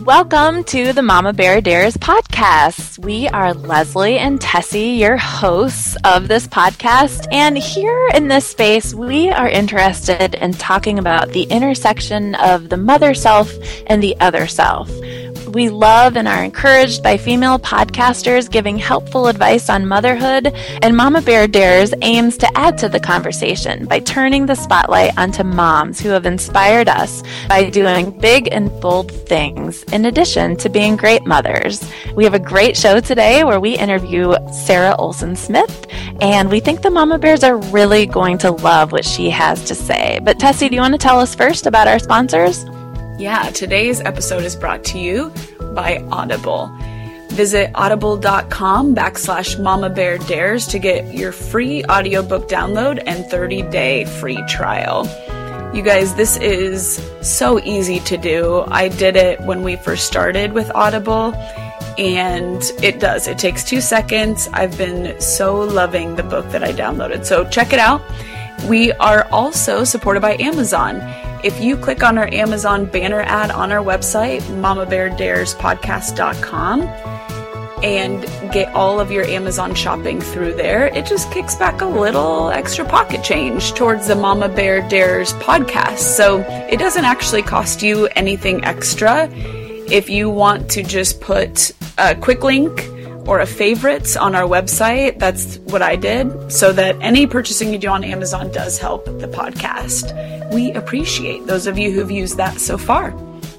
Welcome to the Mama Bear Dares podcast. We are Leslie and Tessie, your hosts of this podcast. And here in this space, we are interested in talking about the intersection of the mother self and the other self. We love and are encouraged by female podcasters giving helpful advice on motherhood, and Mama Bear Dares aims to add to the conversation by turning the spotlight onto moms who have inspired us by doing big and bold things, in addition to being great mothers. We have a great show today where we interview Sarah Olsen-Smith, and we think the Mama Bears are really going to love what she has to say. But Tessie, do you want to tell us first about our sponsors? Yeah, today's episode is brought to you by Audible. Visit audible.com/Mama Bear Dares to get your free audiobook download and 30-day free trial. You guys, this is so easy to do. I did it when we first started with Audible, and it takes 2 seconds. I've been so loving the book that I downloaded, so check it out. We are also supported by Amazon. If you click on our Amazon banner ad on our website, mamabeardarespodcast.com, and get all of your Amazon shopping through there, it just kicks back a little extra pocket change towards the Mama Bear Dares podcast. So it doesn't actually cost you anything extra. If you want to just put a quick link or a favorites on our website, that's what I did, so that any purchasing you do on Amazon does help the podcast. We appreciate those of you who've used that so far.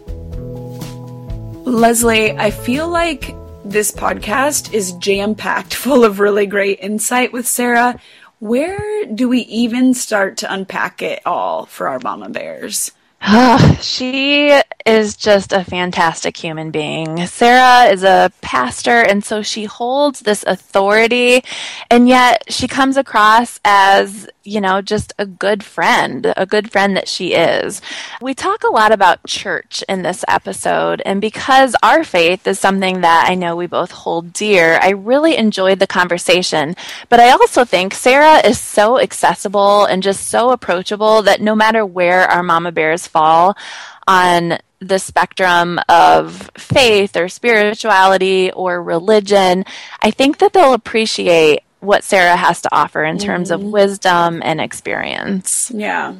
Leslie, I feel like this podcast is jam-packed full of really great insight with Sarah. Where do we even start to unpack it all for our Mama Bears? She is just a fantastic human being. Sarah is a pastor, and so she holds this authority, and yet she comes across as, just a good friend that she is. We talk a lot about church in this episode, and because our faith is something that I know we both hold dear, I really enjoyed the conversation. But I also think Sarah is so accessible and just so approachable that no matter where our Mama Bears fall on the spectrum of faith or spirituality or religion, I think that they'll appreciate what Sarah has to offer in terms of wisdom and experience. Yeah.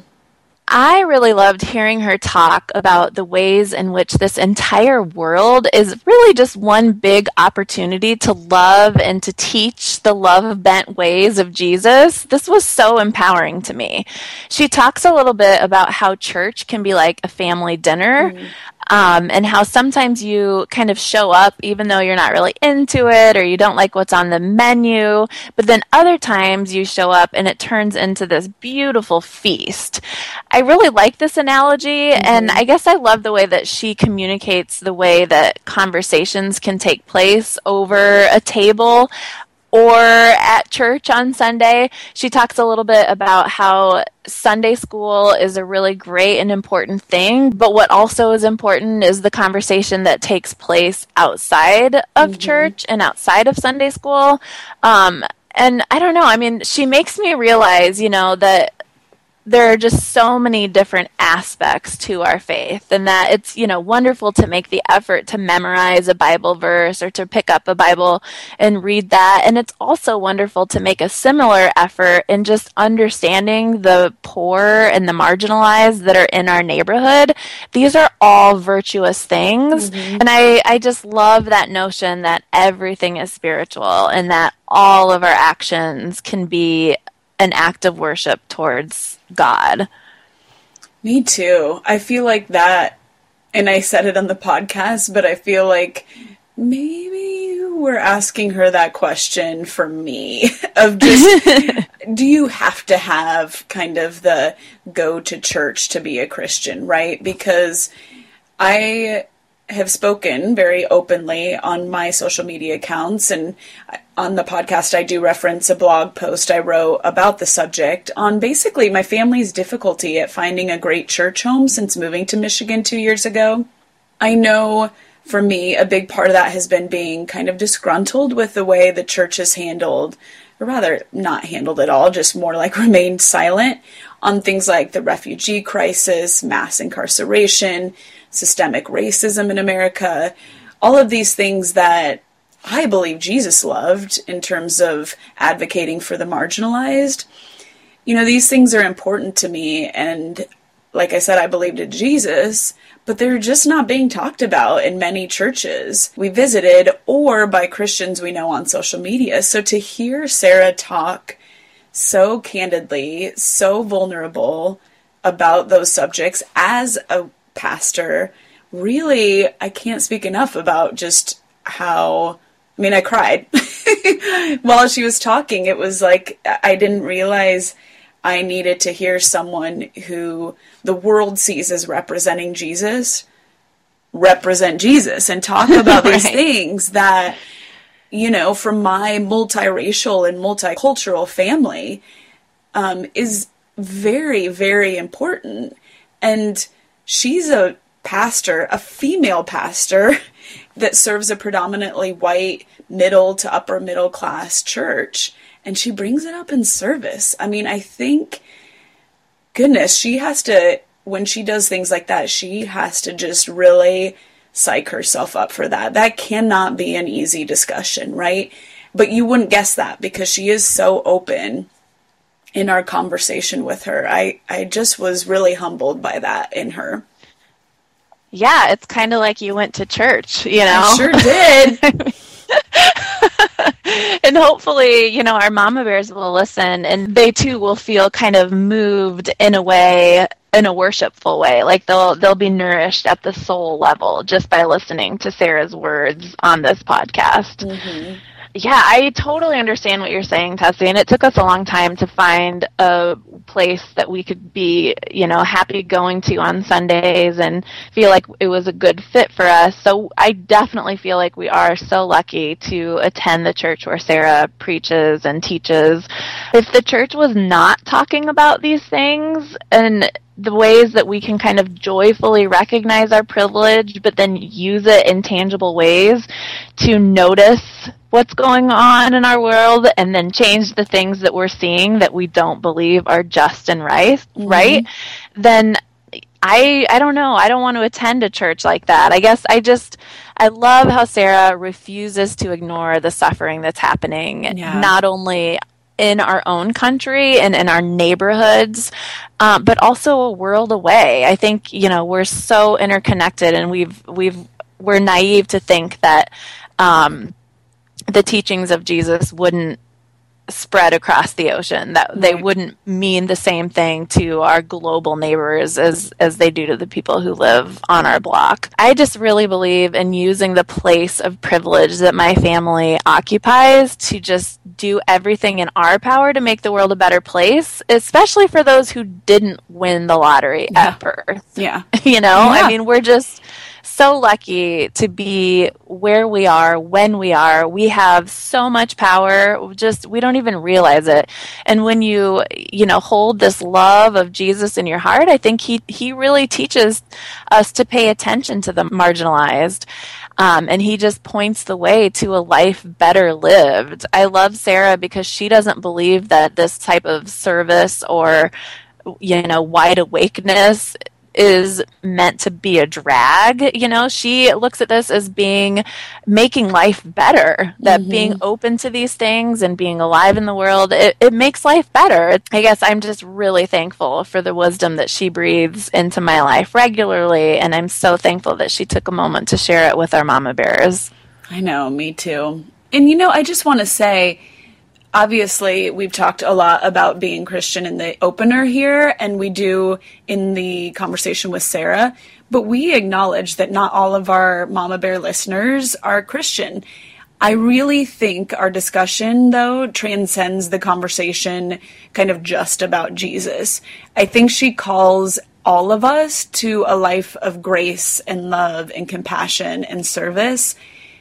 I really loved hearing her talk about the ways in which this entire world is really just one big opportunity to love and to teach the love-bent ways of Jesus. This was so empowering to me. She talks a little bit about how church can be like a family dinner, and how sometimes you kind of show up even though you're not really into it or you don't like what's on the menu, but then other times you show up and it turns into this beautiful feast. I really like this analogy, and I guess I love the way that she communicates the way that conversations can take place over a table or at church on Sunday. She talks a little bit about how Sunday school is a really great and important thing, but what also is important is the conversation that takes place outside of church and outside of Sunday school. And I don't know, she makes me realize, that there are just so many different aspects to our faith, and that it's, wonderful to make the effort to memorize a Bible verse or to pick up a Bible and read that. And it's also wonderful to make a similar effort in just understanding the poor and the marginalized that are in our neighborhood. These are all virtuous things. And I just love that notion that everything is spiritual and that all of our actions can be an act of worship towards God. Me too. I feel like that, and I said it on the podcast, but I feel like maybe we're asking her that question for me of just, do you have to have kind of the go to church to be a Christian, right? Because I have spoken very openly on my social media accounts, and on the podcast I do reference a blog post I wrote about the subject on basically my family's difficulty at finding a great church home since moving to Michigan 2 years ago. I know for me a big part of that has been being kind of disgruntled with the way the church has handled, or rather not handled at all, just more like remained silent on things like the refugee crisis, mass incarceration, systemic racism in America, all of these things that I believe Jesus loved in terms of advocating for the marginalized. You know, these things are important to me, and like I said, I believed in Jesus, but they're just not being talked about in many churches we visited or by Christians we know on social media. So to hear Sarah talk so candidly, so vulnerable about those subjects as a pastor, really, I can't speak enough about just how, I mean, I cried while she was talking. It was like, I didn't realize I needed to hear someone who the world sees as representing Jesus represent Jesus and talk about these things that, you know, from my multiracial and multicultural family, is very, very important. And she's a pastor, a female pastor that serves a predominantly white middle to upper middle class church. And she brings it up in service. I mean, I think, goodness, she has to, when she does things like that, she has to just really psych herself up for that. That cannot be an easy discussion, right? But you wouldn't guess that because she is so open in our conversation with her. I just was really humbled by that in her. Yeah, it's kind of like you went to church, you know? I sure did. And hopefully, you know, our mama bears will listen and they too will feel kind of moved in a way, in a worshipful way. Like they'll be nourished at the soul level just by listening to Sarah's words on this podcast. Mm-hmm. Yeah, I totally understand what you're saying, Tessie, and it took us a long time to find a place that we could be, you know, happy going to on Sundays and feel like it was a good fit for us. So I definitely feel like we are so lucky to attend the church where Sarah preaches and teaches. If the church was not talking about these things and the ways that we can kind of joyfully recognize our privilege, but then use it in tangible ways to notice what's going on in our world and then change the things that we're seeing that we don't believe are just and right, right? Then I don't know. I don't want to attend a church like that. I guess I love how Sarah refuses to ignore the suffering that's happening, not only in our own country and in our neighborhoods, but also a world away. I think, you know, we're so interconnected, and we're naive to think that the teachings of Jesus wouldn't spread across the ocean, that they wouldn't mean the same thing to our global neighbors as they do to the people who live on our block. I just really believe in using the place of privilege that my family occupies to just do everything in our power to make the world a better place, especially for those who didn't win the lottery at birth. Yeah. You know, I mean, we're just so lucky to be where we are, when we are. We have so much power, just we don't even realize it. And when you hold this love of Jesus in your heart, I think he really teaches us to pay attention to the marginalized. And he just points the way to a life better lived. I love Sarah because she doesn't believe that this type of service or, you know, wide awakeness is meant to be a drag. You know, she looks at this as making life better, that being open to these things and being alive in the world, it makes life better. I guess I'm just really thankful for the wisdom that she breathes into my life regularly, and I'm so thankful that she took a moment to share it with our mama bears. I know, me too. And you know, I just want to say, obviously, we've talked a lot about being Christian in the opener here, and we do in the conversation with Sarah, but we acknowledge that not all of our Mama Bear listeners are Christian. I really think our discussion, though, transcends the conversation kind of just about Jesus. I think she calls all of us to a life of grace and love and compassion and service.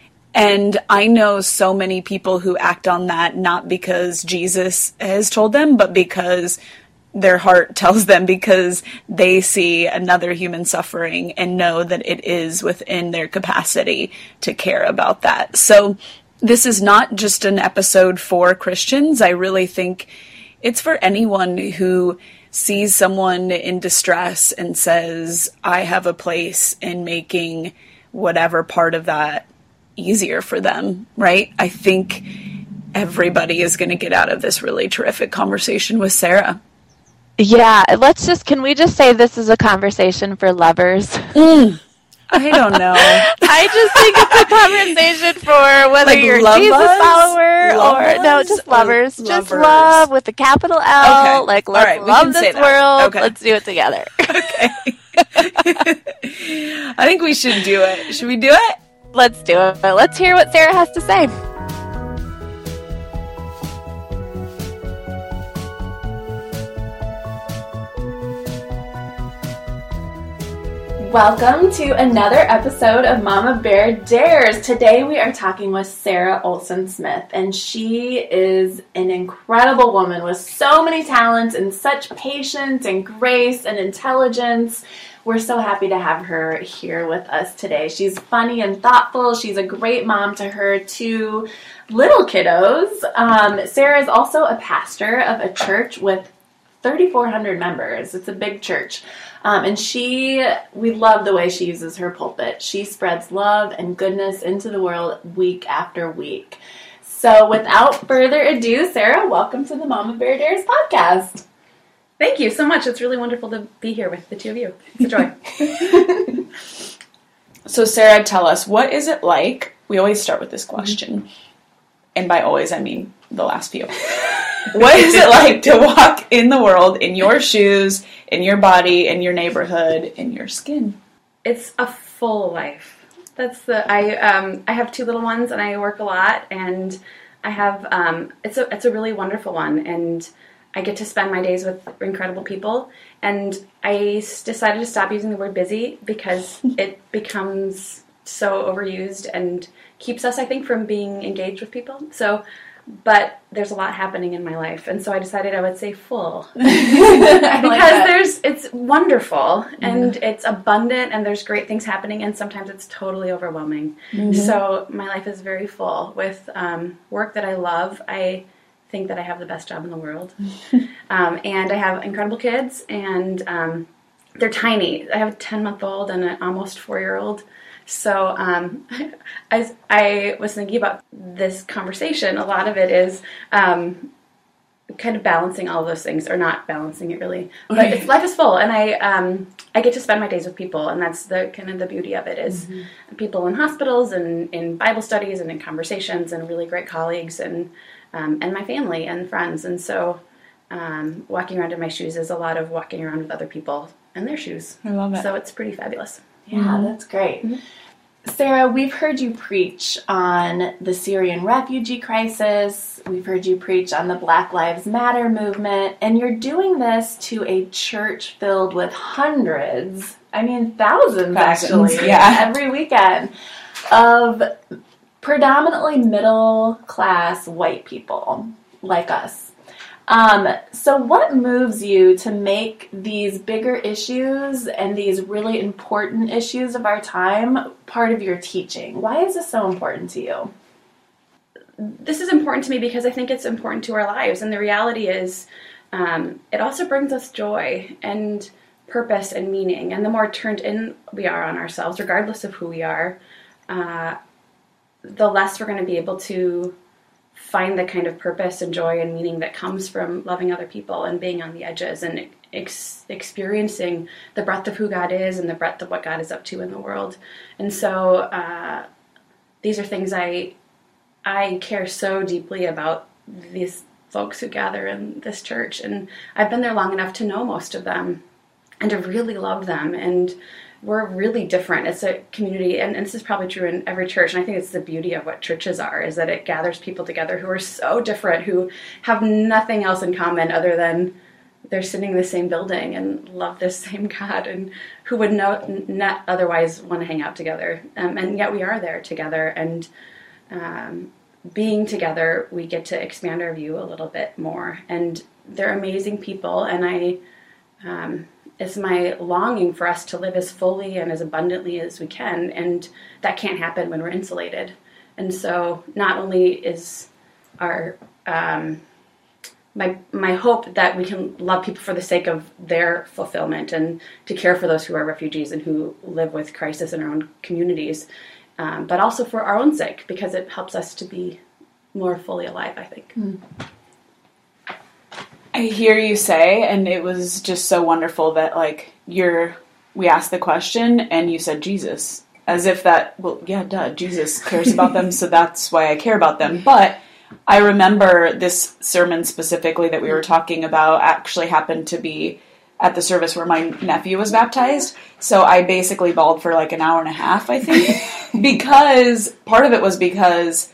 And I know so many people who act on that not because Jesus has told them, but because their heart tells them, because they see another human suffering and know that it is within their capacity to care about that. So this is not just an episode for Christians. I really think it's for anyone who sees someone in distress and says, I have a place in making whatever part of that easier for them, right? I think everybody is going to get out of this really terrific conversation with Sarah. Yeah, can we just say this is a conversation for lovers? I don't know. I just think it's a conversation for whether Like you're a Jesus follower or no, just lovers. Just love with a capital L. Okay. Like, let's right, love this world. Okay. Let's do it together. Okay. I think we should do it. Should we do it? Let's do it. Let's hear what Sarah has to say. Welcome to another episode of Mama Bear Dares. Today we are talking with Sarah Olsen-Smith, and she is an incredible woman with so many talents and such patience and grace and intelligence. We're so happy to have her here with us today. She's funny and thoughtful. She's a great mom to her two little kiddos. Sarah is also a pastor of a church with 3,400 members. It's a big church. And we love the way she uses her pulpit. She spreads love and goodness into the world week after week. So without further ado, Sarah, welcome to the Mama Bear Dares podcast. Thank you so much. It's really wonderful to be here with the two of you. It's a joy. So Sarah, tell us, what is it like? We always start with this question. And by always, I mean the last few. What is it like to walk in the world in your shoes, in your body, in your neighborhood, in your skin? It's a full life. I have two little ones and I work a lot, and I have it's a really wonderful one, and I get to spend my days with incredible people. And I decided to stop using the word busy because it becomes so overused and keeps us, I think, from being engaged with people. But there's a lot happening in my life, and so I decided I would say full. Because it's wonderful, and it's abundant, and there's great things happening, and sometimes it's totally overwhelming. Mm-hmm. So my life is very full with work that I love. I think that I have the best job in the world. And I have incredible kids, and they're tiny. I have a 10-month-old and an almost 4-year-old. So as I was thinking about this conversation, a lot of it is kind of balancing all of those things, or not balancing it really. But life is full, and I get to spend my days with people, and that's the kind of the beauty of it is people in hospitals and in Bible studies and in conversations and really great colleagues and my family and friends. And so walking around in my shoes is a lot of walking around with other people in their shoes. I love it. So it's pretty fabulous. Yeah, that's great. Sarah, we've heard you preach on the Syrian refugee crisis. We've heard you preach on the Black Lives Matter movement. And you're doing this to a church filled with hundreds, thousands actually, every weekend, of predominantly middle-class white people like us. So what moves you to make these bigger issues and these really important issues of our time part of your teaching? Why is this so important to you? This is important to me because I think it's important to our lives. And the reality is, it also brings us joy and purpose and meaning. And the more turned in we are on ourselves, regardless of who we are, the less we're going to be able to find the kind of purpose and joy and meaning that comes from loving other people and being on the edges and experiencing the breadth of who God is and the breadth of what God is up to in the world. And so these are things I care so deeply about, these folks who gather in this church. And I've been there long enough to know most of them and to really love them. And we're really different. It's a community, and this is probably true in every church, and I think it's the beauty of what churches are, is that it gathers people together who are so different, who have nothing else in common other than they're sitting in the same building and love this same God, and who would not otherwise want to hang out together. And yet we are there together, and being together, we get to expand our view a little bit more. And they're amazing people, and it's my longing for us to live as fully and as abundantly as we can, and that can't happen when we're insulated. And so not only is our my hope that we can love people for the sake of their fulfillment and to care for those who are refugees and who live with crisis in our own communities, but also for our own sake, because it helps us to be more fully alive, I think. I hear you say, and it was just so wonderful that like we asked the question and you said Jesus, as if that, well, yeah, duh, Jesus cares about them, so that's why I care about them. But I remember this sermon specifically that we were talking about actually happened to be at the service where my nephew was baptized. So I basically bawled for like an hour and a half, I think, because part of it was because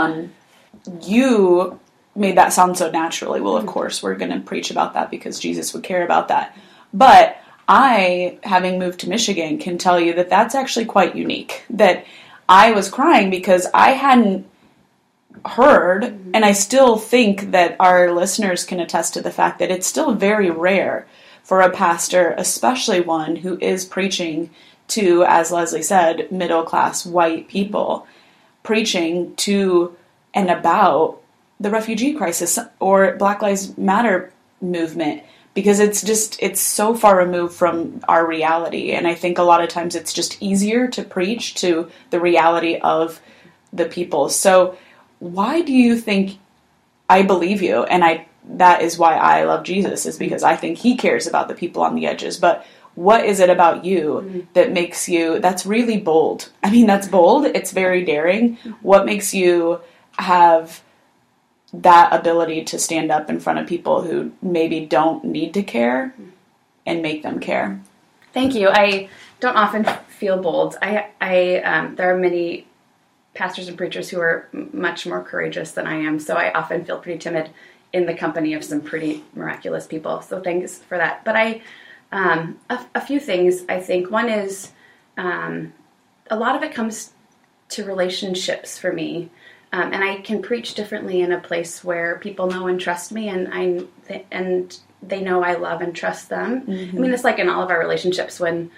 you made that sound so naturally. Well, of course, we're going to preach about that because Jesus would care about that. But I, having moved to Michigan, can tell you that that's actually quite unique. That I was crying because I hadn't heard, and I still think that our listeners can attest to the fact that it's still very rare for a pastor, especially one who is preaching to, as Leslie said, middle-class white people, preaching to and about the refugee crisis or Black Lives Matter movement, because it's so far removed from our reality. And I think a lot of times it's just easier to preach to the reality of the people. So why do you think I believe you? And that is why I love Jesus, is because I think he cares about the people on the edges. But what is it about you that makes you, that's really bold. I mean, that's bold. It's very daring. What makes you have that ability to stand up in front of people who maybe don't need to care and make them care? Thank you. I don't often feel bold. There are many pastors and preachers who are much more courageous than I am, so I often feel pretty timid in the company of some pretty miraculous people. So thanks for that. But a few things, I think. One is a lot of it comes to relationships for me. And I can preach differently in a place where people know and trust me, and they know I love and trust them. I mean, it's like in all of our relationships when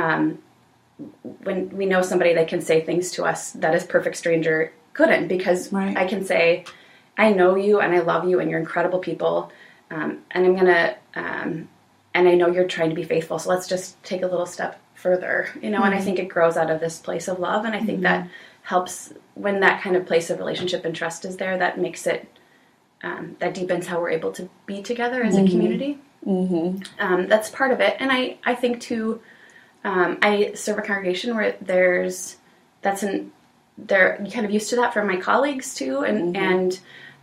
we know somebody, they can say things to us that a perfect stranger couldn't, because right. I can say, I know you and I love you and you're incredible people, and I'm gonna and I know you're trying to be faithful. So let's just take a little step further, And I think it grows out of this place of love, and I think that helps when that kind of place of relationship and trust is there. That makes it, that deepens how we're able to be together as a community. That's part of it. And I think too, I serve a congregation where you're kind of used to that from my colleagues too. And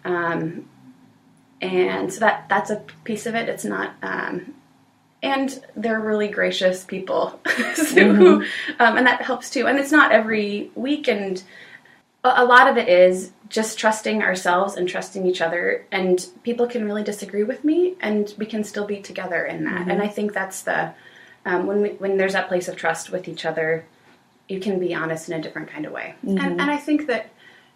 so that's a piece of it. It's not, and they're really gracious people, so, and that helps too. And it's not every week, and a lot of it is just trusting ourselves and trusting each other. And people can really disagree with me, and we can still be together in that. And I think that's the when there's that place of trust with each other, you can be honest in a different kind of way. And I think that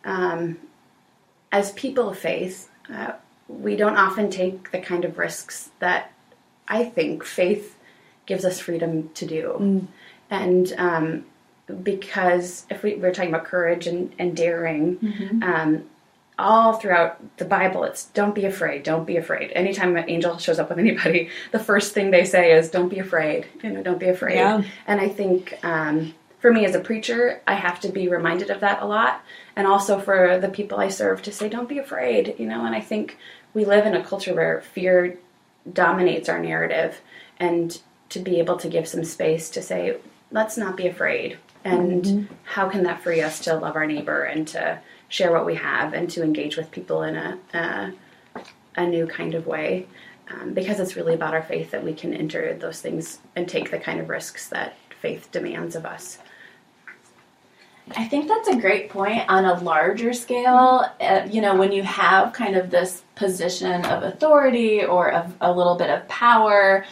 as people of faith, we don't often take the kind of risks that I think faith gives us freedom to do. And because if we're talking about courage and daring, all throughout the Bible, it's don't be afraid, don't be afraid. Anytime an angel shows up with anybody, the first thing they say is don't be afraid, don't be afraid. Yeah. And I think for me as a preacher, I have to be reminded of that a lot. And also for the people I serve to say, don't be afraid, And I think we live in a culture where fear dominates our narrative, and to be able to give some space to say, let's not be afraid. And how can that free us to love our neighbor and to share what we have and to engage with people in a new kind of way? Because it's really about our faith that we can enter those things and take the kind of risks that faith demands of us. I think that's a great point on a larger scale. When you have kind of this position of authority or of a little bit of power,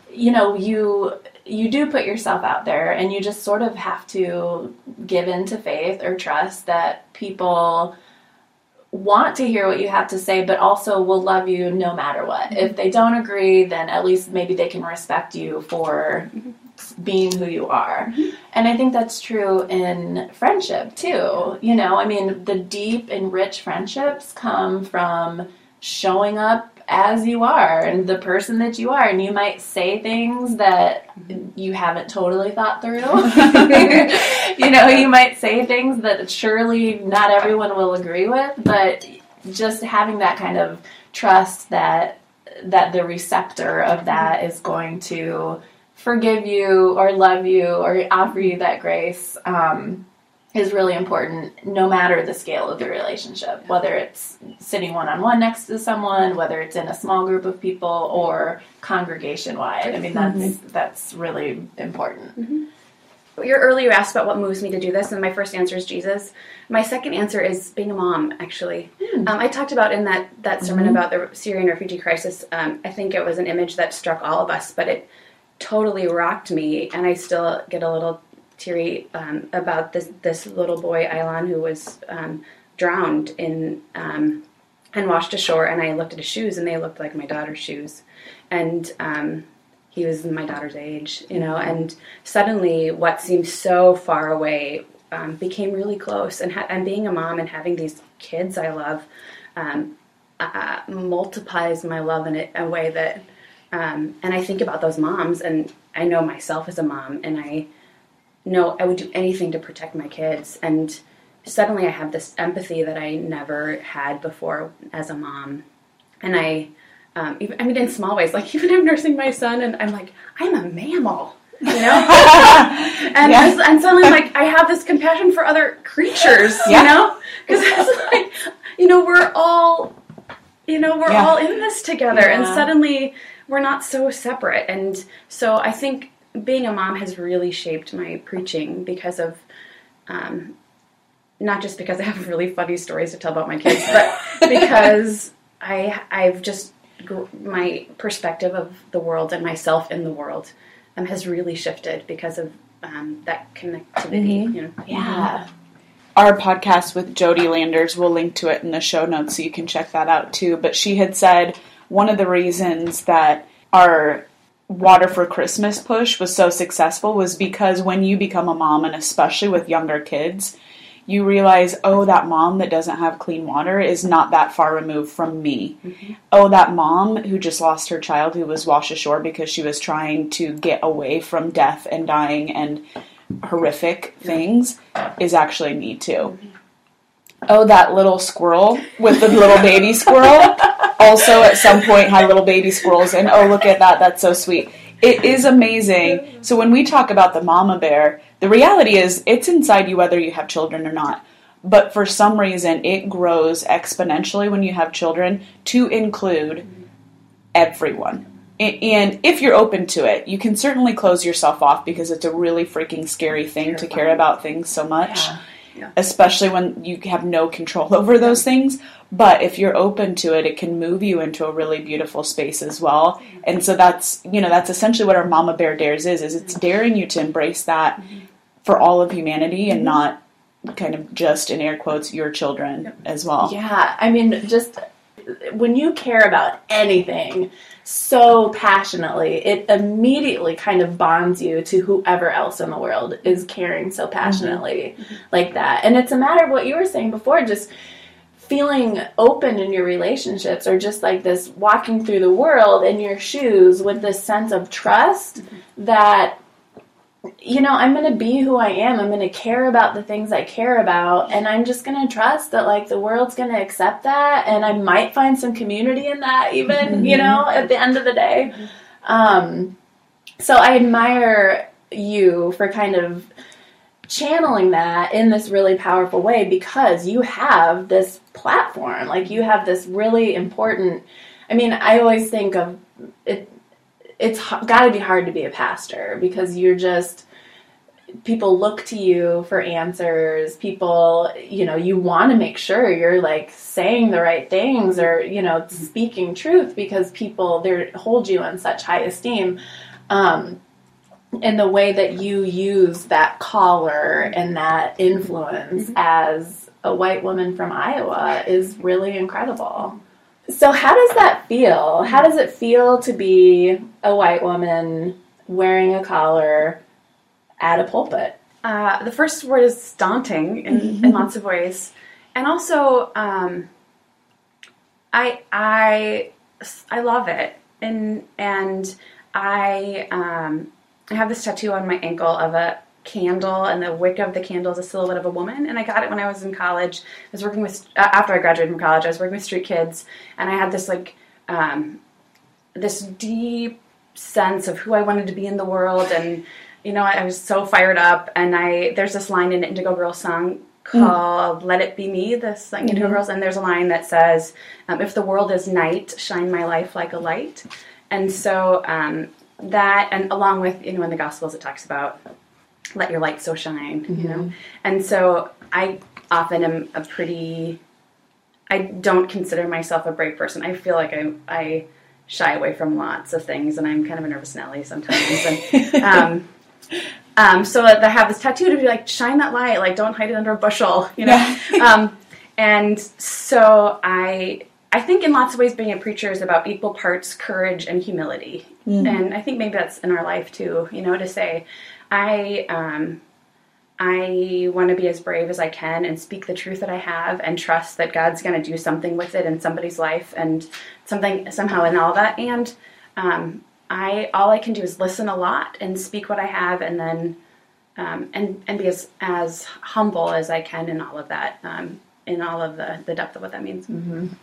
you do put yourself out there, and you just sort of have to give in to faith or trust that people want to hear what you have to say, but also will love you no matter what. If they don't agree, then at least maybe they can respect you for being who you are. And I think that's true in friendship too. The deep and rich friendships come from showing up as you are and the person that you are, and you might say things that you haven't totally thought through. You might say things that surely not everyone will agree with, but just having that kind of trust that the receptor of that is going to forgive you or love you or offer you that grace is really important, no matter the scale of the relationship, whether it's sitting one-on-one next to someone, whether it's in a small group of people or congregation-wide. I mean, that's really important. Mm-hmm. Earlier you asked about what moves me to do this, and my first answer is Jesus. My second answer is being a mom, actually. I talked about in that sermon about the Syrian refugee crisis, I think it was an image that struck all of us, but it totally rocked me, and I still get a little teary about this little boy, Aylan, who was drowned and washed ashore, and I looked at his shoes, and they looked like my daughter's shoes. And he was my daughter's age, and suddenly what seemed so far away became really close. And being a mom and having these kids I love multiplies my love in a way that, and I think about those moms, and I know myself as a mom, and I know I would do anything to protect my kids. And suddenly I have this empathy that I never had before as a mom. And even in small ways, like even I'm nursing my son, and I'm like, I'm a mammal, and suddenly like I have this compassion for other creatures, because it's like, we're all, all in this together, and suddenly we're not so separate. And so I think being a mom has really shaped my preaching because of, not just because I have really funny stories to tell about my kids, but because I've just, my perspective of the world and myself in the world has really shifted because of that connectivity. Yeah. Our podcast with Jody Landers, we'll link to it in the show notes so you can check that out too. But she had said one of the reasons that our Water for Christmas push was so successful was because when you become a mom, and especially with younger kids, you realize, oh, that mom that doesn't have clean water is not that far removed from me. Mm-hmm. Oh, that mom who just lost her child who was washed ashore because she was trying to get away from death and dying and horrific things is actually me too. Mm-hmm. Oh, that little squirrel with the little baby squirrel also at some point had little baby squirrels, and oh, look at that, that's so sweet. It is amazing. So when we talk about the mama bear, the reality is it's inside you whether you have children or not. But for some reason, it grows exponentially when you have children to include everyone. And if you're open to it, you can certainly close yourself off because it's a really freaking scary thing to care about things so much. Yeah. Especially when you have no control over those things. But if you're open to it, it can move you into a really beautiful space as well. And so that's essentially what our Mama Bear Dares is it's daring you to embrace that for all of humanity and not kind of just, in air quotes, your children as well. Yeah, I mean, just when you care about anything so passionately, it immediately kind of bonds you to whoever else in the world is caring so passionately like that. And it's a matter of what you were saying before, just feeling open in your relationships, or just like this walking through the world in your shoes with this sense of trust that, I'm going to be who I am. I'm going to care about the things I care about. And I'm just going to trust that, like, the world's going to accept that. And I might find some community in that even, at the end of the day. So I admire you for kind of channeling that in this really powerful way, because you have this platform. Like, you have this really important, I always think of it, it's got to be hard to be a pastor because people look to you for answers. People, you want to make sure you're like saying the right things or, speaking truth because people, they hold you in such high esteem. And the way that you use that collar and that influence as a white woman from Iowa is really incredible. So how does that feel? How does it feel to be a white woman wearing a collar at a pulpit? The first word is daunting in lots of ways. And also, I I love it. And I have this tattoo on my ankle of a candle, and the wick of the candle is a silhouette of a woman. And I got it when I was in college. I was working with, after I graduated from college, I was working with street kids, and I had this like, this deep sense of who I wanted to be in the world. And, you know, I was so fired up. And there's this line in Indigo Girls song called Let It Be Me, this like Indigo Girls. And there's a line that says, if the world is night, shine my life like a light. And so, that, and along with, you know, in the Gospels it talks about let your light so shine, you know. And so I often am I don't consider myself a brave person. I feel like I shy away from lots of things, and I'm kind of a nervous Nelly sometimes. And so I have this tattoo to be like, shine that light, like don't hide it under a bushel, you know. And so I think in lots of ways being a preacher is about equal parts courage and humility. And I think maybe that's in our life too, you know, to say, I want to be as brave as I can and speak the truth that I have and trust that God's going to do something with it in somebody's life and somehow in all that. And all I can do is listen a lot and speak what I have, and then and be as humble as I can in all of that, in all of the depth of what that means.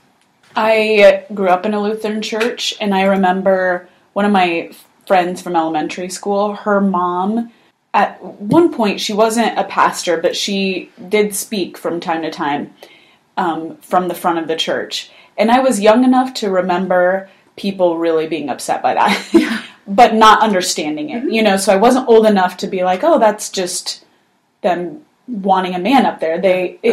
I grew up in a Lutheran church, and I remember one of my friends from elementary school, her mom, at one point, she wasn't a pastor, but she did speak from time to time from the front of the church. And I was young enough to remember people really being upset by that, but not understanding it, you know, so I wasn't old enough to be like, oh, that's just them wanting a man up there.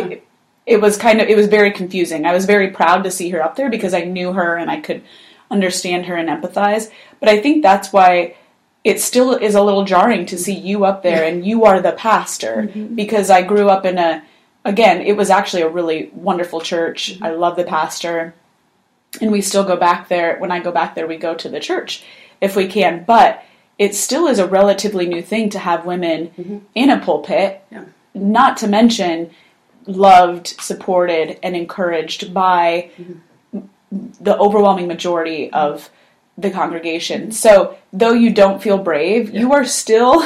It was very confusing. I was very proud to see her up there because I knew her and I could understand her and empathize. But I think that's why it still is a little jarring to see you up there and you are the pastor, because I grew up in it was actually a really wonderful church. I love the pastor, and we still go back there. When I go back there, we go to the church if we can, but it still is a relatively new thing to have women in a pulpit, not to mention loved, supported, and encouraged by the overwhelming majority of the congregation. So though you don't feel brave, you are still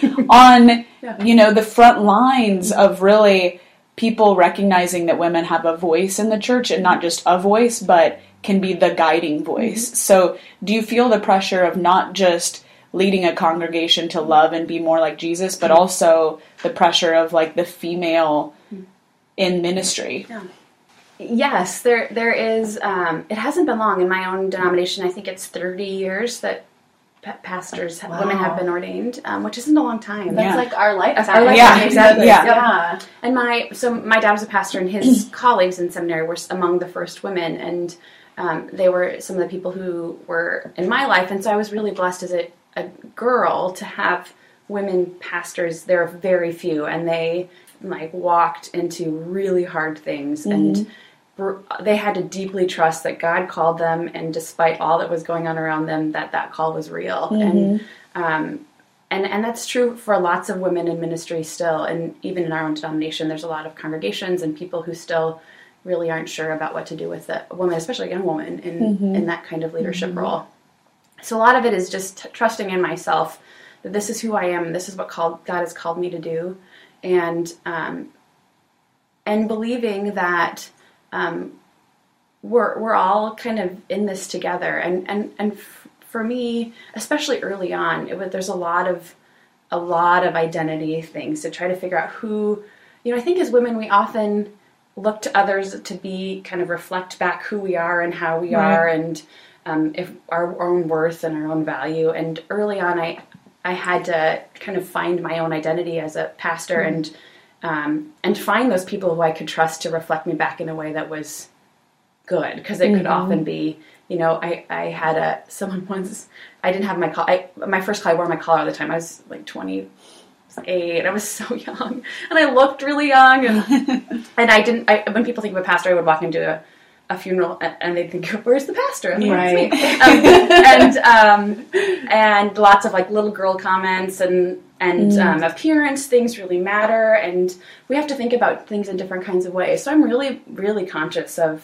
on, you know, the front lines of really people recognizing that women have a voice in the church, and not just a voice, but can be the guiding voice. So do you feel the pressure of not just leading a congregation to love and be more like Jesus, but also the pressure of like the female in ministry? Yes, there is. It hasn't been long in my own denomination. I think it's 30 years that pastors, women have been ordained, which isn't a long time. That's like our lifetime. Our lifetime, exactly. Yeah. And my dad was a pastor, and his colleagues in seminary were among the first women, and they were some of the people who were in my life. And so I was really blessed as a girl to have women pastors. There are very few, and they like walked into really hard things, and they had to deeply trust that God called them, and despite all that was going on around them, that call was real. And that's true for lots of women in ministry still, and even in our own denomination, there's a lot of congregations and people who still really aren't sure about what to do with a woman, especially a young woman, in that kind of leadership role. So a lot of it is just trusting in myself that this is who I am, this is what God has called me to do, and believing that we're all kind of in this together. And for me, especially early on, there's a lot of identity things to try to figure out who, you know. I think as women we often look to others to be kind of reflect back who we are and how we are, and if our own worth and our own value. And early on, I had to kind of find my own identity as a pastor, and find those people who I could trust to reflect me back in a way that was good, because it could often be, you know, I had someone once, I didn't have my collar, my first collar, I wore my collar all the time. I was like 28, I was so young, and I looked really young, and when people think of a pastor, I would walk into a funeral, and they'd think, "Where's the pastor?" And right. And lots of like little girl comments and appearance things really matter, and we have to think about things in different kinds of ways. So I'm really, really conscious of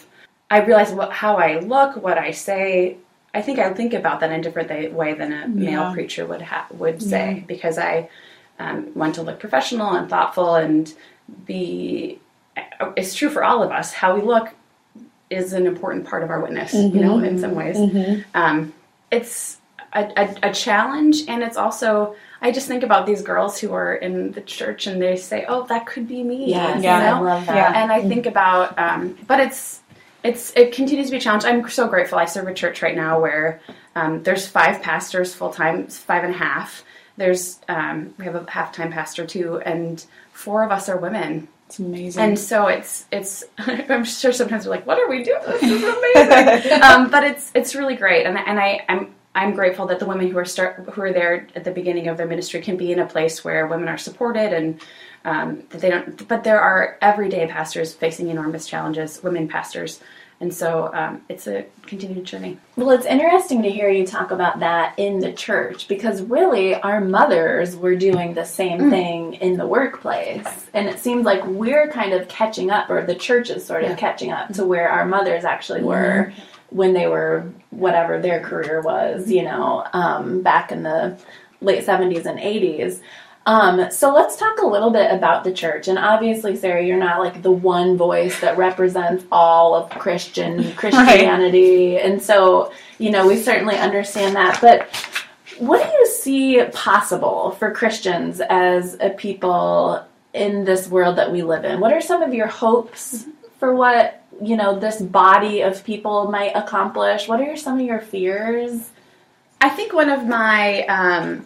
I realize how I look, what I say. I think about that in a different way than a male preacher would say, because I want to look professional and thoughtful and be. It's true for all of us. How we look is an important part of our witness, in some ways. It's a challenge, and it's also, I just think about these girls who are in the church and they say, "Oh, that could be me." Yes, I love that. Yeah. And I think about, but it continues to be a challenge. I'm so grateful. I serve a church right now where there's 5 pastors full time, 5.5. There's we have a half-time pastor too, and 4 of us are women. It's amazing. And so it's I'm sure sometimes we're like, what are we doing? This is amazing. But it's really great, and I'm grateful that the women who are there at the beginning of their ministry can be in a place where women are supported, and that they don't. But there are everyday pastors facing enormous challenges, women pastors. And so it's a continued journey. Well, it's interesting to hear you talk about that in the church, because really our mothers were doing the same thing in the workplace. And it seems like we're kind of catching up, or the church is sort of catching up to where our mothers actually were when they were, whatever their career was, back in the late 70s and 80s. So let's talk a little bit about the church. And obviously, Sarah, you're not like the one voice that represents all of Christianity. Right. And so, we certainly understand that. But what do you see possible for Christians as a people in this world that we live in? What are some of your hopes for what, this body of people might accomplish? What are some of your fears? I think one of my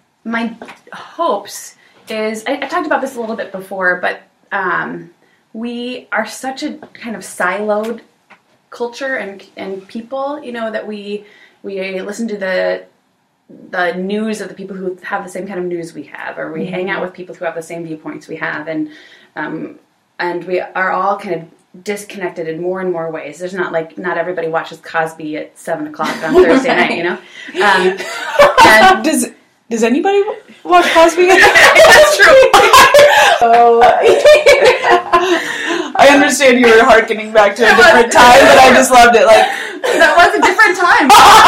hopes is, I talked about this a little bit before, but we are such a kind of siloed culture and people, that we listen to the news of the people who have the same kind of news we have, or we hang out with people who have the same viewpoints we have, and we are all kind of disconnected in more and more ways. There's not everybody watches Cosby at 7:00 on Thursday night, And Does anybody watch Cosby? That's true. I understand you were hearkening back to a different time, but I just loved it. That was a different time.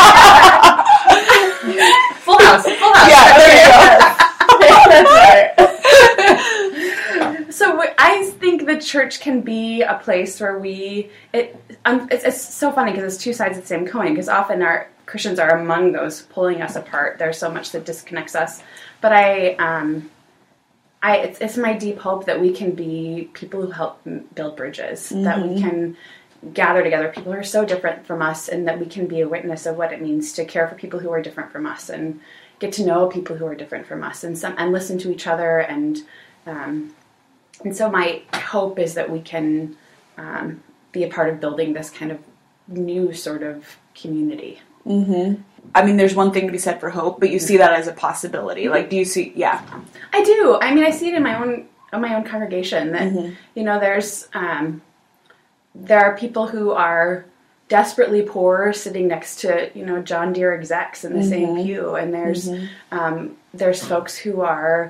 Full House. Yeah, there you go. That's right. So I think the church can be a place where it's so funny because it's two sides of the same coin, because often our Christians are among those pulling us apart. There's so much that disconnects us. But it's my deep hope that we can be people who help build bridges, that we can gather together people who are so different from us, and that we can be a witness of what it means to care for people who are different from us, and get to know people who are different from us, and listen to each other. And so my hope is that we can be a part of building this kind of new sort of community. Mm-hmm. I mean, there's one thing to be said for hope, but you see that as a possibility. Do you see? Yeah, I do. I mean, I see it in my own congregation that there's there are people who are desperately poor sitting next to John Deere execs in the same pew, and there's folks who are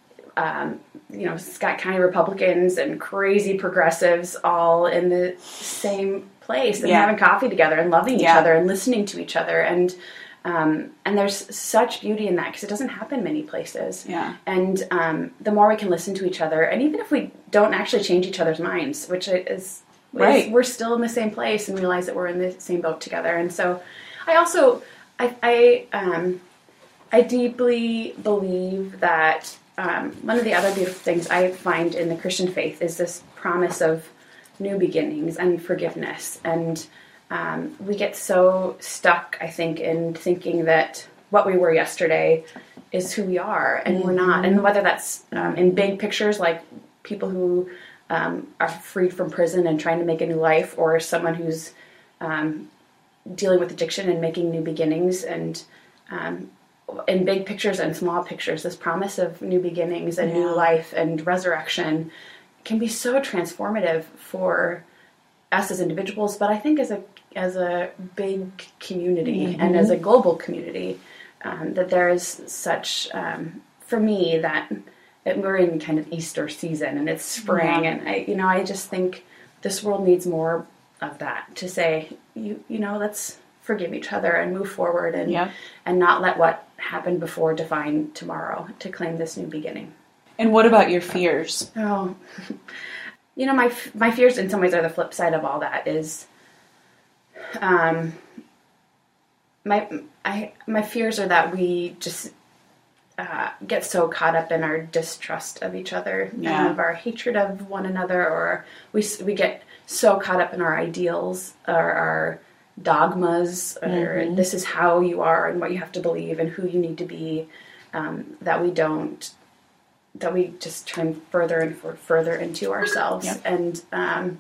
Scott County Republicans and crazy progressives all in the same place, and having coffee together and loving each other and listening to each other, and there's such beauty in that, because it doesn't happen many places. Yeah. And the more we can listen to each other, and even if we don't actually change each other's minds, which is right, we're still in the same place and realize that we're in the same boat together. And so I also I deeply believe that one of the other beautiful things I find in the Christian faith is this promise of new beginnings and forgiveness. And we get so stuck, I think, in thinking that what we were yesterday is who we are, and we're not. And whether that's in big pictures, like people who are freed from prison and trying to make a new life, or someone who's dealing with addiction and making new beginnings, and in big pictures and small pictures, this promise of new beginnings and new life and resurrection can be so transformative for us as individuals, but I think as a big community and as a global community, that there is such, for me, that we're in kind of Easter season and it's spring, and I just think this world needs more of that, to say, let's forgive each other and move forward and Yeah. and not let what happened before define tomorrow, to claim this new beginning. And what about your fears? Oh, my fears in some ways are the flip side of all that. Is my fears are that we just get so caught up in our distrust of each other, Yeah. of our hatred of one another, or we get so caught up in our ideals or our dogmas, or this is how you are and what you have to believe and who you need to be, that we just turn further and further into ourselves. Yep. And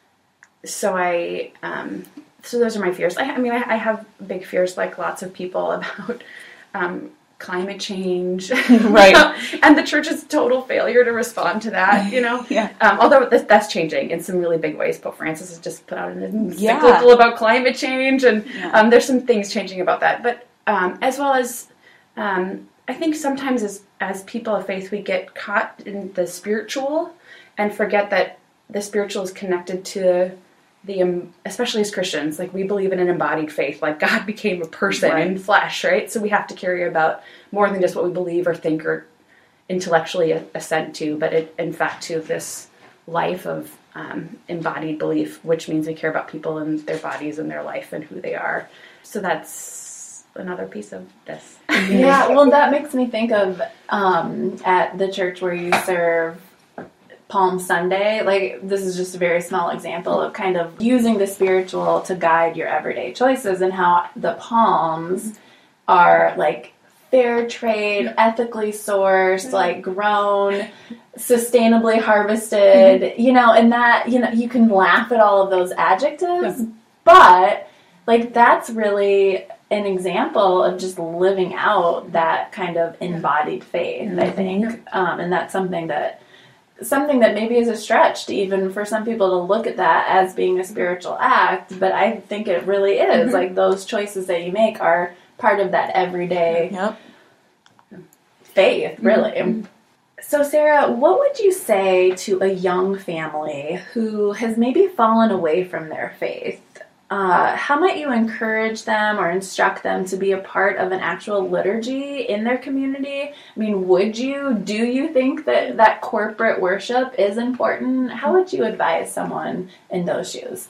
so those are my fears. I have big fears, like lots of people, about climate change, Right. and the church's total failure to respond to that. Yeah. Although that's changing in some really big ways. Pope Francis has just put out an encyclical Yeah. about climate change, and Yeah. there's some things changing about that. But as well as I think sometimes as people of faith, we get caught in the spiritual and forget that the spiritual is connected to especially as Christians, like we believe in an embodied faith, like God became a person Right. in flesh, right? So we have to carry about more than just what we believe or think or intellectually assent to, but in fact to this life of embodied belief, which means we care about people and their bodies and their life and who they are. So that's another piece of this. Yeah, well, that makes me think of at the church where you serve Palm Sunday. Like, this is just a very small example of kind of using the spiritual to guide your everyday choices, and how the palms are like fair trade, ethically sourced, like grown, sustainably harvested, and that, you can laugh at all of those adjectives, but like that's really an example of just living out that kind of embodied faith, I think. And that's something that maybe is a stretch to even for some people to look at that as being a spiritual act, but I think it really is. Like, those choices that you make are part of that everyday Yep. faith, really. So, Sarah, what would you say to a young family who has maybe fallen away from their faith? How might you encourage them or instruct them to be a part of an actual liturgy in their community? I mean, do you think that corporate worship is important? How would you advise someone in those shoes?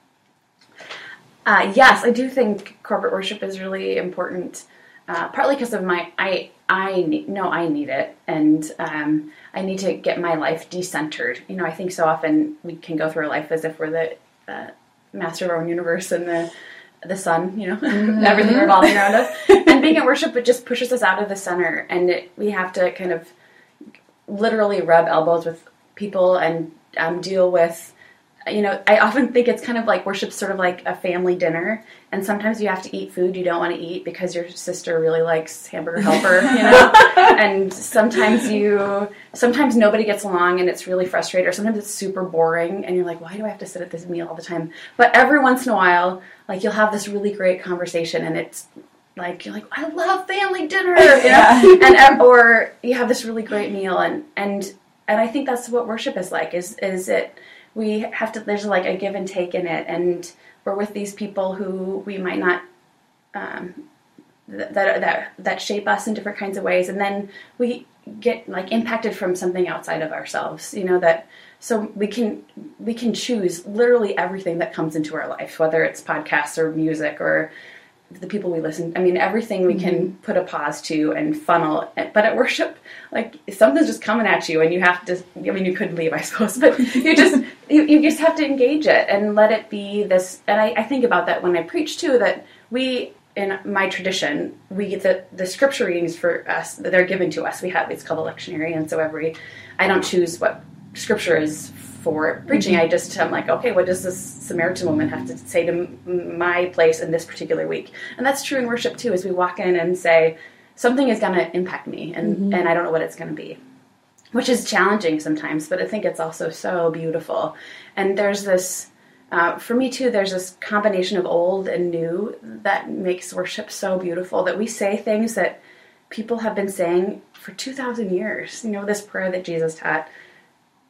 Yes, I do think corporate worship is really important, partly because of I know I need it, and I need to get my life decentered. I think so often we can go through our life as if we're the master of our own universe and the sun, everything revolving around us. And being at worship, it just pushes us out of the center, and we have to kind of literally rub elbows with people and deal with, I often think it's kind of like worship's sort of like a family dinner, and sometimes you have to eat food you don't want to eat because your sister really likes Hamburger Helper, and sometimes nobody gets along and it's really frustrating, or sometimes it's super boring and you're like, why do I have to sit at this meal all the time? But every once in a while, like, you'll have this really great conversation, and it's like, you're like, I love family dinner, and or you have this really great meal, and I think that's what worship is like. Is it we have to, there's like a give and take in it, and we're with these people who we might not that shape us in different kinds of ways, and then we get like impacted from something outside of ourselves, that so we can choose literally everything that comes into our life, whether it's podcasts or music or the people we listen. I mean, everything we can put a pause to and funnel. But at worship, like, something's just coming at you, and you have to. I mean, you could leave, I suppose, but you just have to engage it and let it be this. And I think about that when I preach too. That we, in my tradition, we get the scripture readings for us that they're given to us. It's called a lectionary, and so I don't choose what scripture is for preaching. I'm like, okay, what does this Samaritan woman have to say to my place in this particular week? And that's true in worship too, as we walk in and say, something is going to impact me, and I don't know what it's going to be, which is challenging sometimes, but I think it's also so beautiful. And there's this, for me too, there's this combination of old and new that makes worship so beautiful, that we say things that people have been saying for 2,000 years. This prayer that Jesus taught,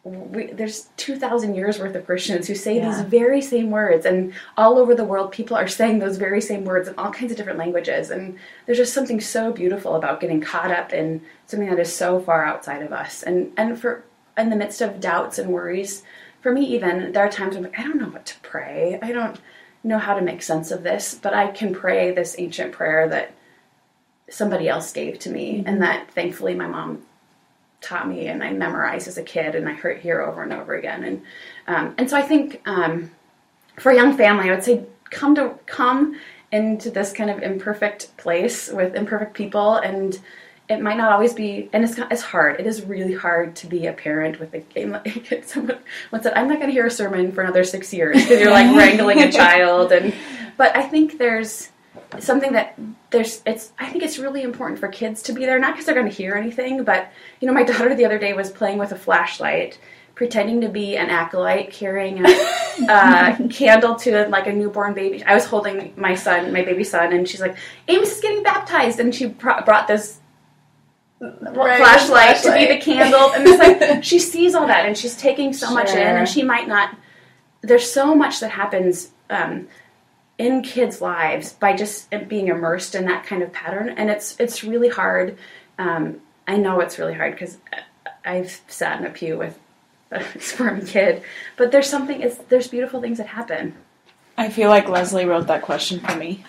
there's 2,000 years worth of Christians who say these very same words, and all over the world people are saying those very same words in all kinds of different languages, and there's just something so beautiful about getting caught up in something that is so far outside of us. And for in the midst of doubts and worries, for me even, there are times when I'm like, I don't know what to pray. I don't know how to make sense of this, but I can pray this ancient prayer that somebody else gave to me, and that thankfully my mom taught me, and I memorized as a kid, and I hear over and over again. And so I think for a young family, I would say come into this kind of imperfect place with imperfect people, and it might not always be, and it's hard. It is really hard to be a parent with a game. Someone once said, "I'm not going to hear a sermon for another 6 years," because you're like wrangling a child. But I think there's something that I think it's really important for kids to be there, not because they're going to hear anything, but my daughter the other day was playing with a flashlight, pretending to be an acolyte, carrying a candle to like a newborn baby. I was holding my baby son, and she's like, "Amos is getting baptized," and she brought this flashlight to be the candle, and it's like she sees all that, and she's taking so much in, and she might not. There's so much that happens in kids' lives by just being immersed in that kind of pattern, and it's really hard. I know it's really hard because I've sat in a pew with a squirmy kid, but there's beautiful things that happen. I feel like Leslie wrote that question for me.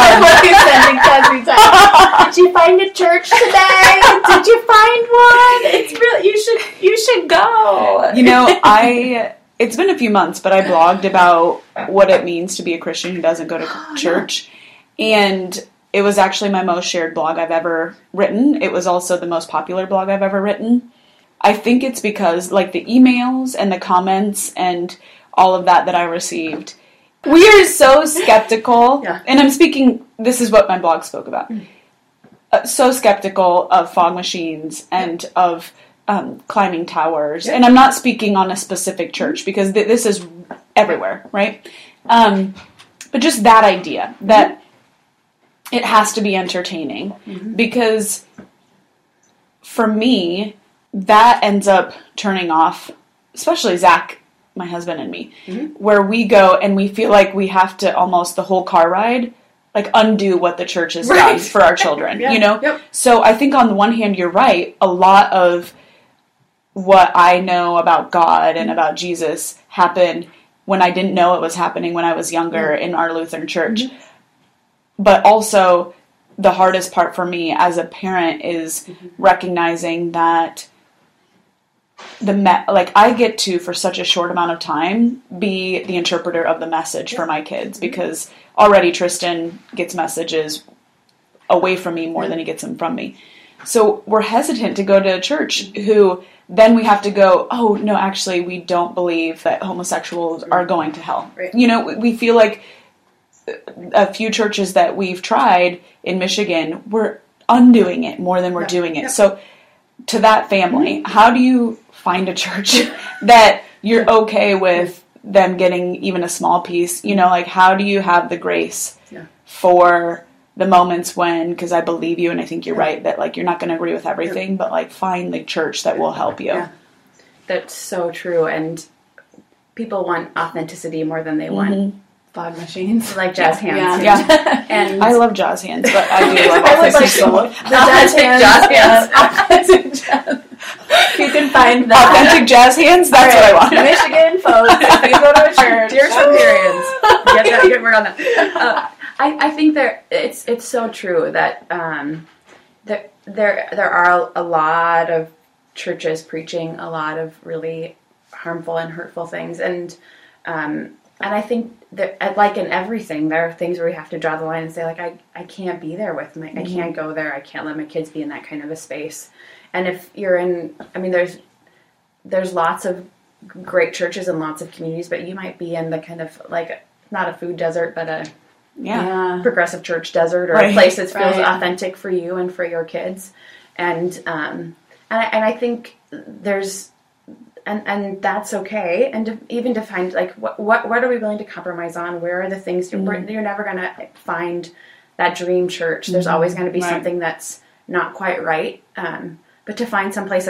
Did you find a church today? Did you find one? It's really you should go. It's been a few months, but I blogged about what it means to be a Christian who doesn't go to church. And it was actually my most shared blog I've ever written. It was also the most popular blog I've ever written. I think it's because, like, the emails and the comments and all of that I received, we are so skeptical. Yeah. And I'm speaking, this is what my blog spoke about. So skeptical of fog machines and of climbing towers. And I'm not speaking on a specific church because this is everywhere, right? But just that idea that it has to be entertaining. Because for me, that ends up turning off, especially Zach, my husband, and me, where we go and we feel like we have to almost the whole car ride like undo what the church has done for our children, Yep. So I think on the one hand, you're right. A lot of what I know about God and about Jesus happened when I didn't know it was happening when I was younger in our Lutheran church. But also the hardest part for me as a parent is recognizing that I get to, for such a short amount of time, be the interpreter of the message for my kids, because already Tristan gets messages away from me more than he gets them from me. So we're hesitant to go to a church who then we have to go, oh, no, actually, we don't believe that homosexuals are going to hell. Right. We feel like a few churches that we've tried in Michigan, we're undoing it more than we're doing it. So to that family, how do you find a church that you're okay with them getting even a small piece? How do you have the grace for the moments when, because I believe you and I think you're right, that like you're not going to agree with everything, but like find the church that will help you. Yeah. That's so true. And people want authenticity more than they want fog machines. Like jazz hands. Yeah. And I love jazz hands, but I do love authentic jazz hands. You can find that. Authentic jazz hands, that's what I want. Michigan folks, if you go to a church. Tears from periods. Get work on that. I think it's so true that there are a lot of churches preaching a lot of really harmful and hurtful things, and I think that, like in everything, there are things where we have to draw the line and say, like, I can't be there with I can't go there. I can't let my kids be in that kind of a space. And if you're there's lots of great churches and lots of communities, but you might be in the kind of like not a food desert, but a progressive church desert, or a place that feels authentic for you and for your kids. And I think there's and that's okay. And even to find like what are we willing to compromise on? Where are the things you're never going to find that dream church? There's always going to be something that's not quite right. But to find some place that's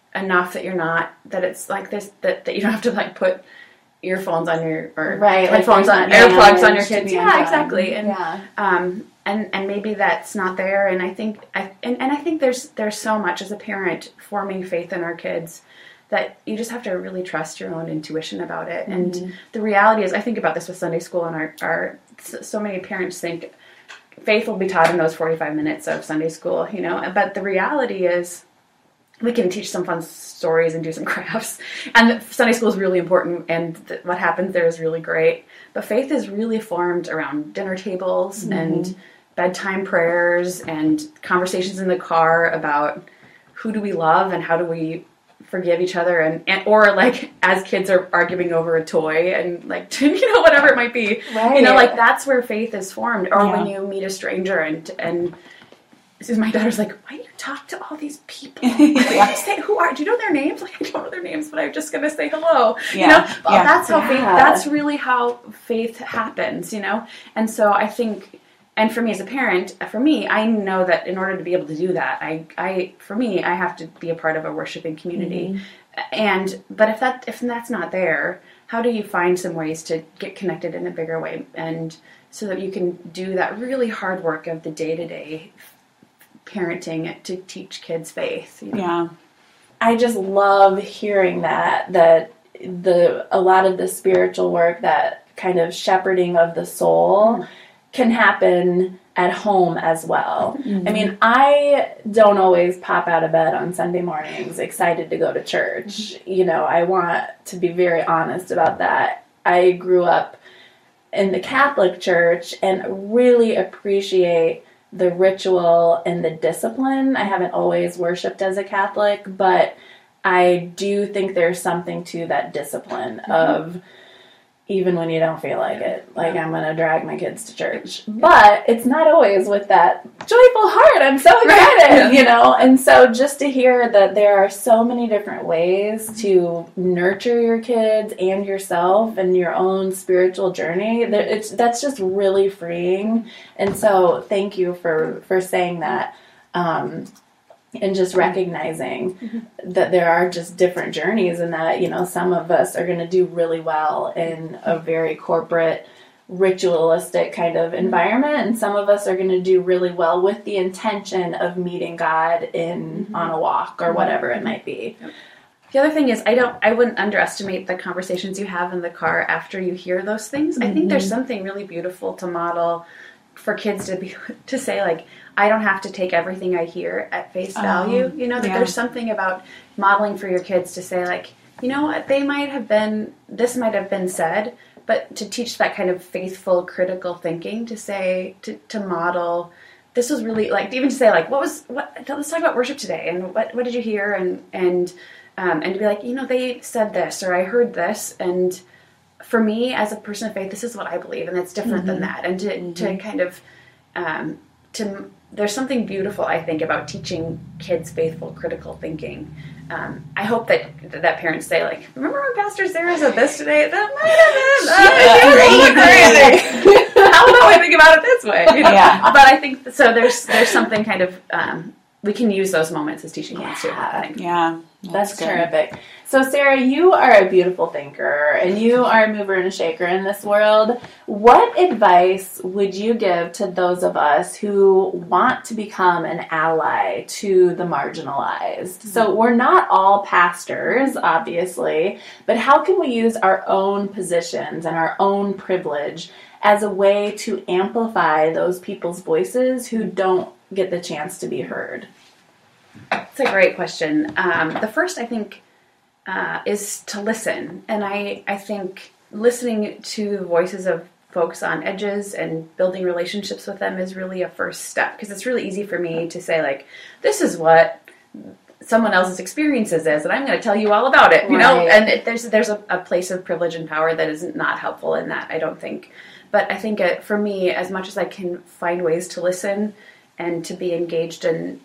enough that you're not, that it's like this, that you don't have to like put earphones on your, or headphones on, AirPlugs on your kids. Yeah, exactly. And, and maybe that's not there. And I think, I think there's so much as a parent forming faith in our kids that you just have to really trust your own intuition about it. And the reality is, I think about this with Sunday school, and so many parents think faith will be taught in those 45 minutes of Sunday school, you know, but the reality is we can teach some fun stories and do some crafts, and Sunday school is really important, and what happens there is really great, but faith is really formed around dinner tables and bedtime prayers and conversations in the car about who do we love and how do we forgive each other, and or like as kids are arguing over a toy and like, you know, whatever it might be, you know, like that's where faith is formed. Or when you meet a stranger and my daughter's like, why do you talk to all these people? Say, who are, do you know their names? Like, I don't know their names, but I'm just going to say hello. You know, well, that's how faith, that's really how faith happens, you know? And so I think, and for me as a parent, I know that in order to be able to do that, I have to be a part of a worshiping community. But if that's not there, how do you find some ways to get connected in a bigger way, and so that you can do that really hard work of the day-to-day parenting to teach kids faith, you know? Yeah. I just love hearing that a lot of the spiritual work, that kind of shepherding of the soul can happen at home as well. I mean, I don't always pop out of bed on Sunday mornings excited to go to church. You know, I want to be very honest about that. I grew up in the Catholic Church and really appreciate the ritual and the discipline. I haven't always worshiped as a Catholic, but I do think there's something to that discipline of, even when you don't feel like it, like I'm going to drag my kids to church. But it's not always with that joyful heart. I'm so excited, you know? And so just to hear that there are so many different ways to nurture your kids and yourself and your own spiritual journey, that's just really freeing. And so thank you for saying that. And just recognizing that there are just different journeys, and that, you know, some of us are going to do really well in a very corporate, ritualistic kind of environment, and some of us are going to do really well with the intention of meeting God on a walk or whatever it might be. The other thing is, I wouldn't underestimate the conversations you have in the car after you hear those things. I think there's something really beautiful to model for kids to say, like, I don't have to take everything I hear at face value. You know, that there's something about modeling for your kids to say, like, you know what, this might have been said, but to teach that kind of faithful, critical thinking, to say, to model, this was really, like, even to say, like, let's talk about worship today, and what did you hear, and to be like, you know, they said this, or I heard this, and for me, as a person of faith, this is what I believe, and it's different than that. And to kind of, there's something beautiful, I think, about teaching kids faithful, critical thinking. I hope that parents say, like, remember when Pastor Sarah said this today? That might have been, how about we think about it this way? You know? But I think, so there's something kind of, we can use those moments as teaching moments too, I think. Yeah, that's terrific. So Sarah, you are a beautiful thinker, and you are a mover and a shaker in this world. What advice would you give to those of us who want to become an ally to the marginalized? So we're not all pastors, obviously, but how can we use our own positions and our own privilege as a way to amplify those people's voices who don't get the chance to be heard? That's a great question. The first, I think, is to listen. And I think listening to the voices of folks on edges and building relationships with them is really a first step, because it's really easy for me to say, like, this is what someone else's experiences is, and I'm going to tell you all about it, you know? And there's a place of privilege and power that is not helpful in that, I don't think. But I think for me, as much as I can find ways to listen and to be engaged in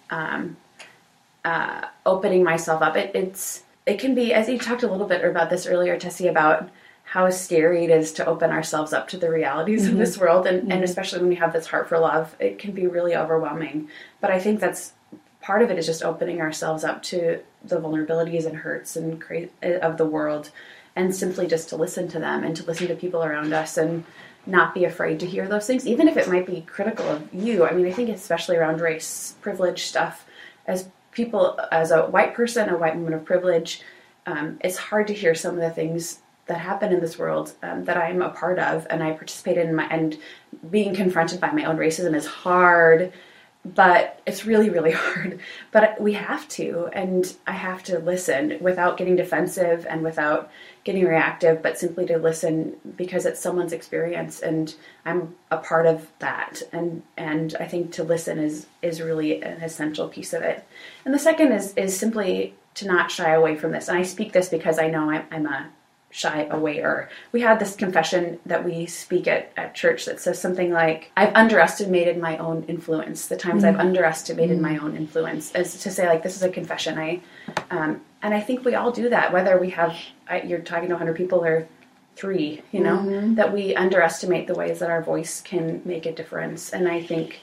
opening myself up, it can be, as you talked a little bit about this earlier, Tessie, about how scary it is to open ourselves up to the realities of this world, and especially when we have this heart for love, it can be really overwhelming. But I think that's part of it is just opening ourselves up to the vulnerabilities and hurts and of the world, and simply just to listen to them and to listen to people around us and not be afraid to hear those things, even if it might be critical of you. I mean, I think especially around race privilege stuff, as people, as a white person, a white woman of privilege, it's hard to hear some of the things that happen in this world that I'm a part of and I participate in, and being confronted by my own racism is hard. But it's really, really hard. But we have to, and I have to listen without getting defensive and without getting reactive, but simply to listen because it's someone's experience, and I'm a part of that. And I think to listen is really an essential piece of it. And the second is simply to not shy away from this. And I speak this because I know I'm a shy awayer. We had this confession that we speak at church that says something like, I've underestimated my own influence. The times I've underestimated my own influence, as to say, like, this is a confession. And I think we all do that, whether we have, you're talking to 100 people or 3, you know, that we underestimate the ways that our voice can make a difference. And I think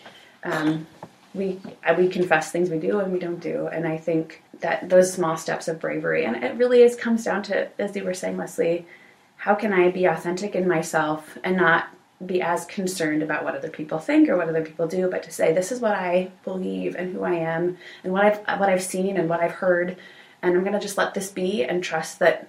we confess things we do and we don't do. And I think that those small steps of bravery, and it really comes down to, as you were saying, Leslie, how can I be authentic in myself and not be as concerned about what other people think or what other people do, but to say, this is what I believe and who I am and what I've seen and what I've heard, and I'm going to just let this be and trust that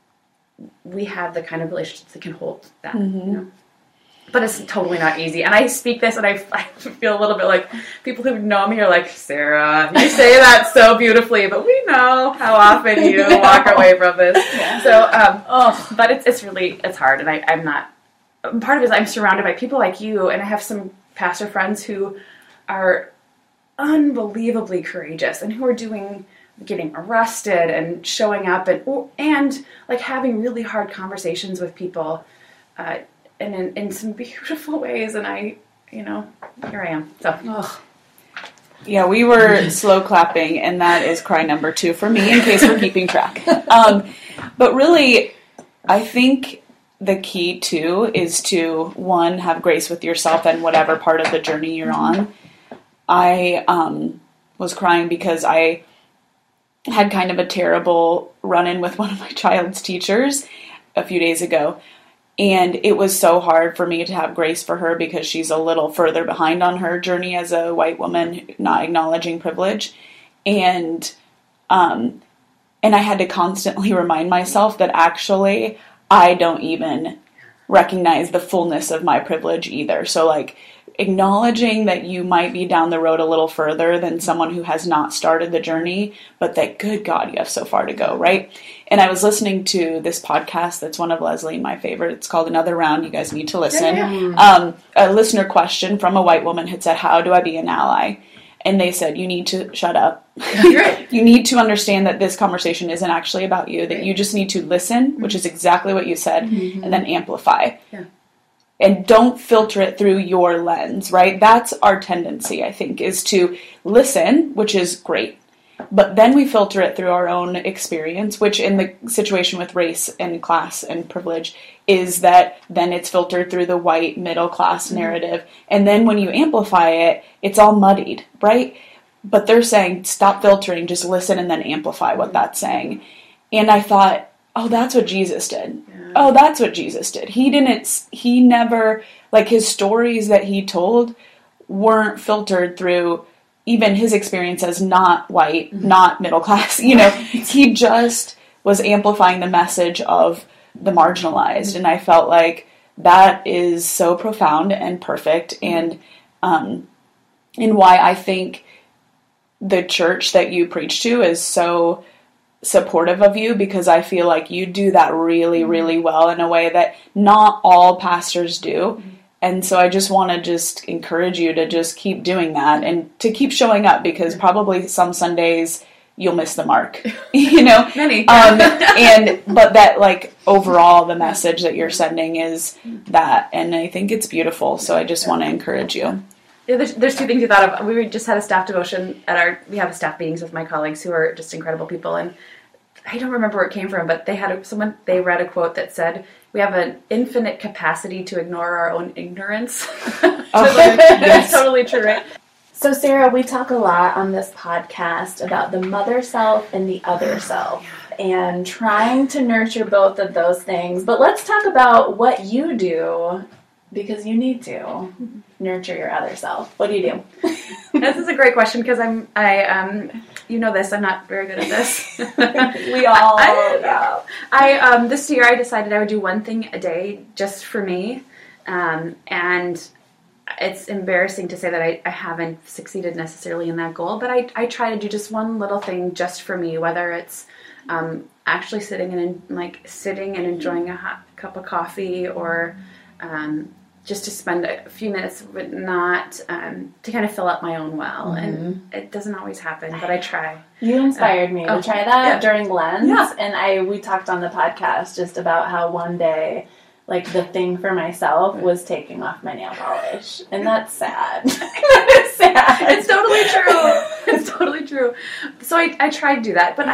we have the kind of relationships that can hold that. You know? But it's totally not easy. And I speak this and I feel a little bit like people who know me are like, Sarah, you say that so beautifully, but we know how often you walk away from this. Yeah. So, but it's hard. And I'm not, part of it is I'm surrounded by people like you, and I have some pastor friends who are unbelievably courageous and who are getting arrested and showing up and like having really hard conversations with people, and in some beautiful ways, and here I am. So, yeah, we were slow clapping, and that is cry number 2 for me, in case we're keeping track. But really, I think the key too is to, 1, have grace with yourself and whatever part of the journey you're on. I was crying because I had kind of a terrible run-in with one of my child's teachers a few days ago. And it was so hard for me to have grace for her because she's a little further behind on her journey as a white woman, not acknowledging privilege. And I had to constantly remind myself that actually I don't even recognize the fullness of my privilege either. So like acknowledging that you might be down the road a little further than someone who has not started the journey, but that, good God, you have so far to go, right? And I was listening to this podcast that's one of Leslie and my favorite. It's called Another Round. You guys need to listen. Yeah. A listener question from a white woman had said, how do I be an ally? And they said, you need to shut up. You need to understand that this conversation isn't actually about you, that you just need to listen, which is exactly what you said, and then amplify. Yeah. And don't filter it through your lens, right? That's our tendency, I think, is to listen, which is great. But then we filter it through our own experience, which in the situation with race and class and privilege is that then it's filtered through the white middle class narrative. And then when you amplify it, it's all muddied, right? But they're saying, stop filtering, just listen and then amplify what that's saying. And I thought, oh, that's what Jesus did. Yeah. Oh, that's what Jesus did. He never, like his stories that he told weren't filtered through even his experience as not white, not middle class, he just was amplifying the message of the marginalized. And I felt like that is so profound and perfect. And why I think the church that you preach to is so supportive of you, because I feel like you do that really, really well in a way that not all pastors do. And so I just want to encourage you to just keep doing that and to keep showing up, because probably some Sundays you'll miss the mark, Many. But that, like, overall the message that you're sending is that, and I think it's beautiful. So I just want to encourage you. Yeah, there's 2 things we thought of. We just had a staff devotion we have staff meetings with my colleagues who are just incredible people, and I don't remember where it came from, but they read a quote that said, we have an infinite capacity to ignore our own ignorance. It's totally true, right? So, Sarah, we talk a lot on this podcast about the mother self and the other self and trying to nurture both of those things. But let's talk about what you do, because you need to nurture your other self. What do you do? This is a great question because you know this, I'm not very good at this. We all know. This year I decided I would do one thing a day just for me. And it's embarrassing to say that I haven't succeeded necessarily in that goal, but I try to do just one little thing just for me, whether it's actually sitting and enjoying a hot cup of coffee, or just to spend a few minutes, but not to kind of fill up my own well. And it doesn't always happen, but I try. You inspired me to try that during Lent, and we talked on the podcast just about how one day, like, the thing for myself was taking off my nail polish. And that's sad. It's sad. It's totally true. It's totally true. So I try to do that. But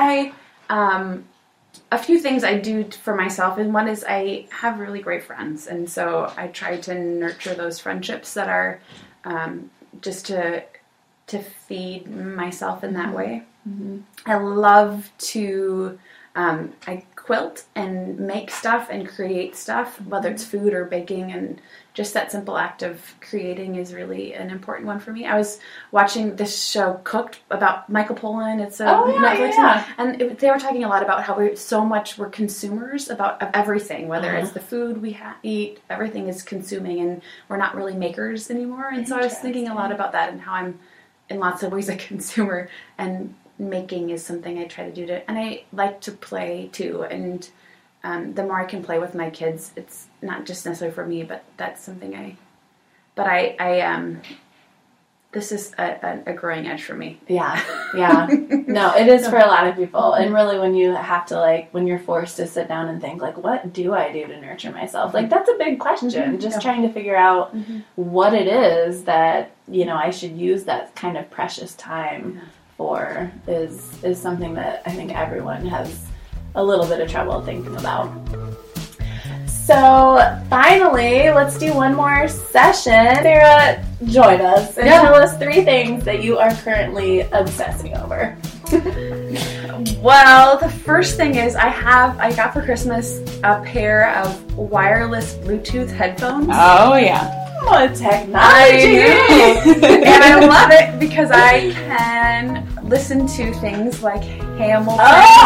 a few things I do for myself, and one is I have really great friends. And so I try to nurture those friendships that are just to feed myself in that way. Mm-hmm. I love to... I quilt and make stuff and create stuff, whether it's food or baking, and just that simple act of creating is really an important one for me. I was watching this show Cooked about Michael Pollan. It's a Netflix, and they were talking a lot about how we're consumers of everything, whether it's the food we eat, everything is consuming, and we're not really makers anymore. And so I was thinking a lot about that and how I'm in lots of ways a consumer, and making is something I try to do and I like to play too, and the more I can play with my kids, it's not just necessarily for me, but that's something this is a growing edge for me. Yeah. No, it is for a lot of people. And really, when you have to, when you're forced to sit down and think, what do I do to nurture myself? That's a big question. Just trying to figure out what it is that, I should use that kind of precious time for is something that I think everyone has a little bit of trouble thinking about. So finally, let's do one more session. Sarah, join us and tell us 3 things that you are currently obsessing over. Well, the first thing is I got for Christmas a pair of wireless Bluetooth headphones. Oh, yeah. Oh, technology! I know. And I love it because I can listen to things like Hamilton,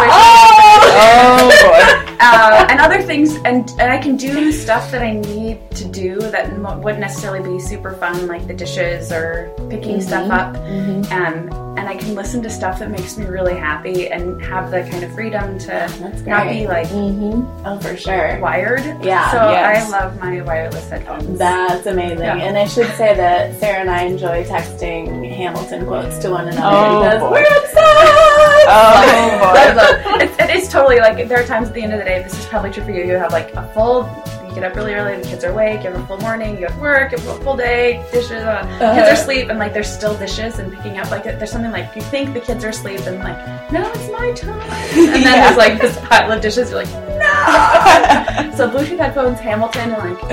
and other things, and I can do stuff that I need to do that wouldn't necessarily be super fun, like the dishes or picking stuff up, and I can listen to stuff that makes me really happy and have the kind of freedom to not be oh, for sure, wired. Yeah. So I love my wireless headphones. That's amazing. Yeah. And I should say that Sarah and I enjoy texting Hamilton quotes to one another because we're obsessed. Oh boy. It is totally there are times at the end of the day, this is probably true for you, you have you get up really early, the kids are awake, you have a full morning, you have to work, you have a full day, dishes, kids are asleep, and there's still dishes and picking up, there's something you think the kids are asleep and no, it's my time. And then there's this pile of dishes, you're no! So Bluetooth headphones, Hamilton,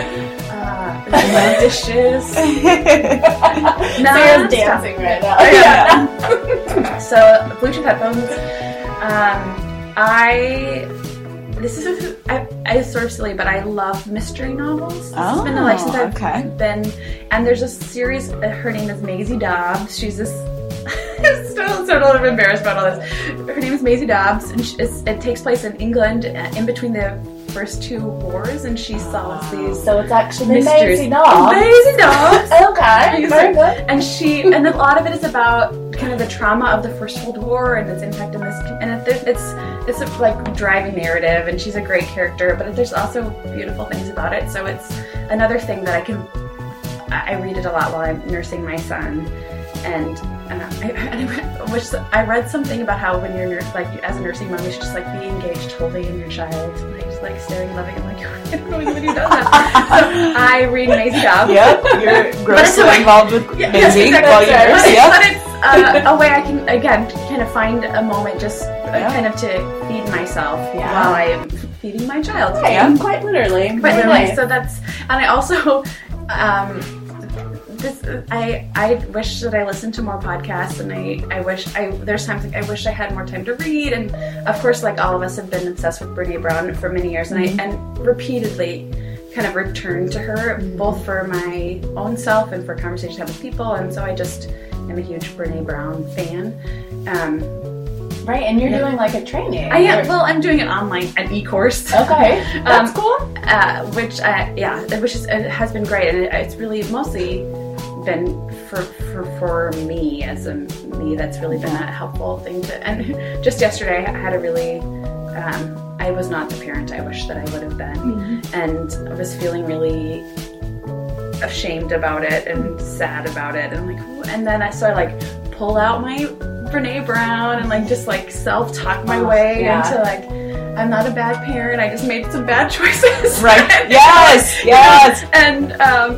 dishes. Sarah's dancing right now. So Bluetooth headphones. It's sort of silly, but I love mystery novels. It's been since I've been, and there's a series. Her name is Maisie Dobbs. She's this. I'm still sort of embarrassed about all this. Her name is Maisie Dobbs, and it takes place in England in between the first 2 wars, and she solves these. So it's actually mysteries. Maisie Dobbs. Maisie Dobbs. Okay, very good. And a lot of it is about kind of the trauma of the First World War and its impact on this. And it's a driving narrative, and she's a great character. But there's also beautiful things about it. So it's another thing that I read it a lot while I'm nursing my son. And I read something about how when you're as a nursing mom, you should just be engaged totally in your child, just staring and loving. I'm I don't know anybody who does that. So I read Maisie Dobbs. Yep, you're grossly involved with Maisie while you nurse. But it's a way I can again kind of find a moment just kind of to feed myself while I'm feeding my child. Yeah, quite literally. So that's, and I also. I wish that I listened to more podcasts, and there's times like I wish I had more time to read, and of course, like all of us have been obsessed with Brene Brown for many years, and repeatedly kind of returned to her, both for my own self and for conversations I have with people, and so I just am a huge Brene Brown fan. Right, and you're doing like a training. I'm doing an online, an e-course. Okay, that's cool. Which has been great, and it's really mostly been for me as me. That's really been a helpful thing to. And just yesterday, I had a really. I was not the parent I wish that I would have been, and I was feeling really ashamed about it and sad about it, and I'm like, ooh. And then I pull out my Brene Brown and just self-talk my way into I'm not a bad parent. I just made some bad choices. Right. Yes. And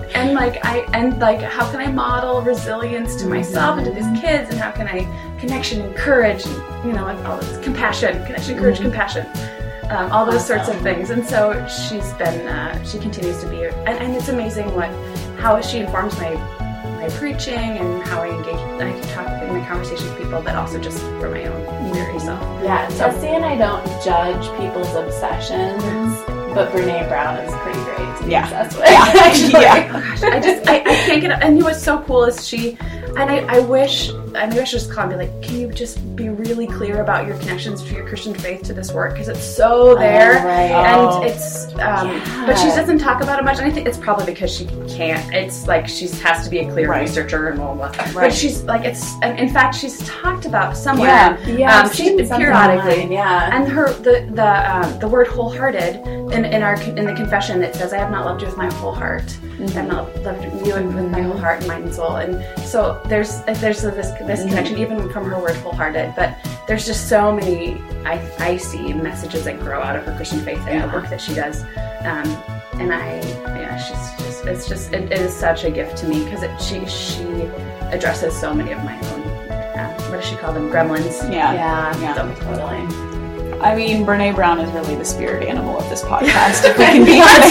how can I model resilience to myself and to these kids, and how can I connection and courage and all this compassion, compassion, all those sorts of things. And so she's been she continues to be, and it's amazing how she informs my preaching and how I engage. I can talk in my conversation with people, but also just for my own very self. Yeah, Jesse and I don't judge people's obsessions, but Brene Brown is pretty great to be obsessed with. Oh gosh, I can't get it. And what's so cool is she, and I wish, maybe I should just call and be like, can you just be really clear about your connections to your Christian faith to this work? Because it's so there, and it's, but she doesn't talk about it much, and I think it's probably because she can't. It's she has to be a clear researcher and blah, blah, blah. But she's in fact, she's talked about somewhere, periodically, and her, the word wholehearted, in the confession, it says, I have not loved you with my whole heart. I have not loved you with my whole heart and mind and soul. And so there's this connection, even from her word wholehearted, but there's just so many, I see messages that grow out of her Christian faith and the work that she does. It is such a gift to me, because she addresses so many of my own, what does she call them? Gremlins. Yeah, totally. I mean, Brene Brown is really the spirit animal of this podcast, if we can be honest.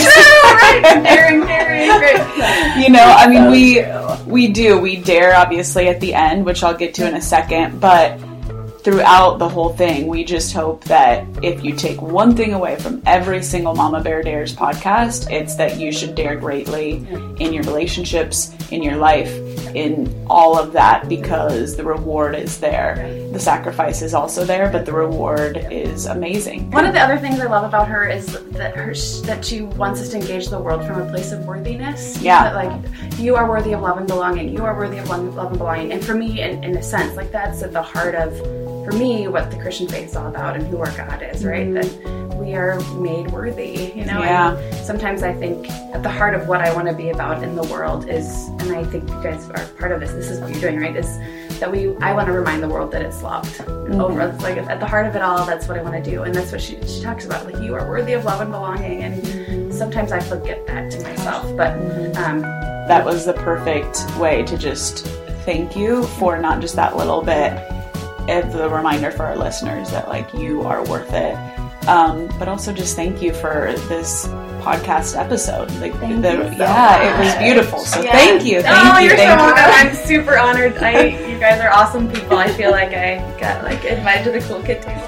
Very. We dare, obviously, at the end, which I'll get to in a second, but throughout the whole thing, we just hope that if you take one thing away from every single Mama Bear Dares podcast, it's that you should dare greatly in your relationships, in your life, in all of that, because the reward is there. The sacrifice is also there, but the reward is amazing. One of the other things I love about her is that she wants us to engage the world from a place of worthiness. Yeah. That, you are worthy of love and belonging. You are worthy of love and belonging. And for me, in a sense, that's at the heart of, for me, what the Christian faith is all about and who our God is, right? That we are made worthy, And sometimes I think at the heart of what I want to be about in the world is, and I think you guys are part of this is what you're doing, right? Is that I want to remind the world that it's loved. Over. It's at the heart of it all, that's what I want to do. And that's what she talks about. You are worthy of love and belonging. And sometimes I forget that to myself. But that was the perfect way to just thank you for not just that little bit of the reminder for our listeners that you are worth it. But also just thank you for this podcast episode. It was beautiful. So thank you. You're so welcome. I'm super honored. You guys are awesome people. I feel like I got invited to the cool kid table.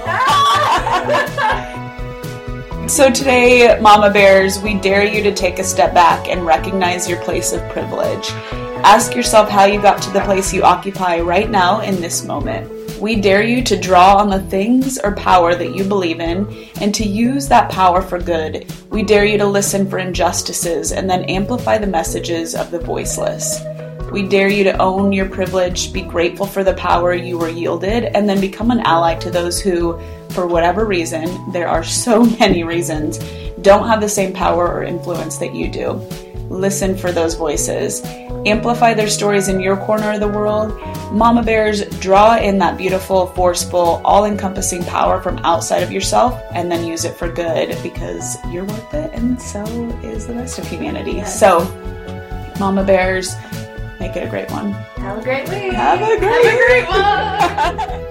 So today, Mama Bears, we dare you to take a step back and recognize your place of privilege. Ask yourself how you got to the place you occupy right now in this moment. We dare you to draw on the things or power that you believe in and to use that power for good. We dare you to listen for injustices and then amplify the messages of the voiceless. We dare you to own your privilege, be grateful for the power you were yielded, and then become an ally to those who, for whatever reason, there are so many reasons, don't have the same power or influence that you do. Listen for those voices. Amplify their stories in your corner of the world. Mama Bears, draw in that beautiful, forceful, all-encompassing power from outside of yourself and then use it for good, because you're worth it and so is the rest of humanity. Yes. So, Mama Bears, make it a great one. Have a great week. Have a great one.